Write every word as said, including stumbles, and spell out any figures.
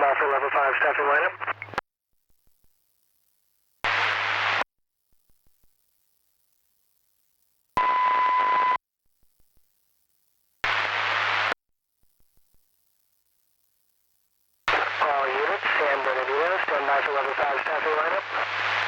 by for level five staffing lineup. All units, San Bernardino, stand by for level five staffing lineup.